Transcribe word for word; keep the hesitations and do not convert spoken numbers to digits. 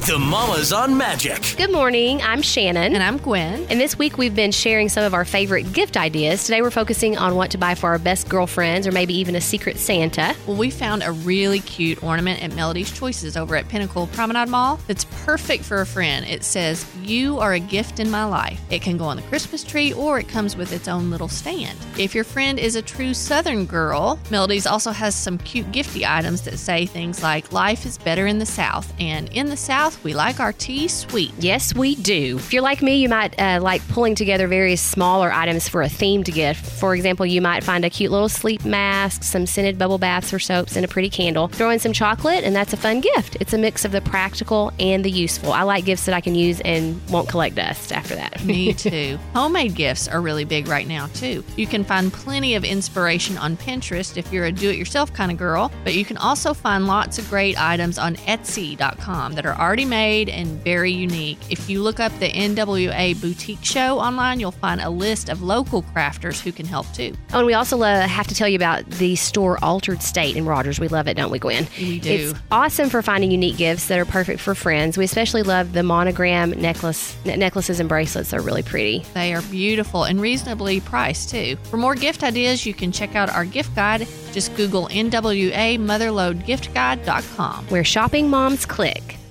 The Mamas on Magic. Good morning. I'm Shannon. And I'm Gwen. And this week we've been sharing some of our favorite gift ideas. Today we're focusing on what to buy for our best girlfriends or maybe even a secret Santa. Well, we found a really cute ornament at Melody's Choices over at Pinnacle Promenade Mall that's perfect for a friend. It says, "You are a gift in my life." It can go on the Christmas tree or it comes with its own little stand. If your friend is a true Southern girl, Melody's also has some cute gifty items that say things like, "Life is better in the South," and "In the South, we like our tea sweet." Yes, we do. If you're like me, you might uh, like pulling together various smaller items for a themed gift. For example, you might find a cute little sleep mask, some scented bubble baths or soaps, and a pretty candle. Throw in some chocolate, and that's a fun gift. It's a mix of the practical and the useful. I like gifts that I can use and won't collect dust after that. Me too. Homemade gifts are really big right now, too. You can find plenty of inspiration on Pinterest if you're a do-it-yourself kind of girl, but you can also find lots of great items on Etsy dot com that are already made and very unique. If you look up the N W A Boutique Show online, you'll find a list of local crafters who can help too. Oh, and we also uh, have to tell you about the store Altered State in Rogers. We love it, don't we, Gwen? We do. It's awesome for finding unique gifts that are perfect for friends. We especially love the monogram necklace ne- necklaces and bracelets. They're really pretty. They are beautiful and reasonably priced too. For more gift ideas, you can check out our gift guide. Just Google N W A Motherlode Gift Guide dot com. Where shopping moms click.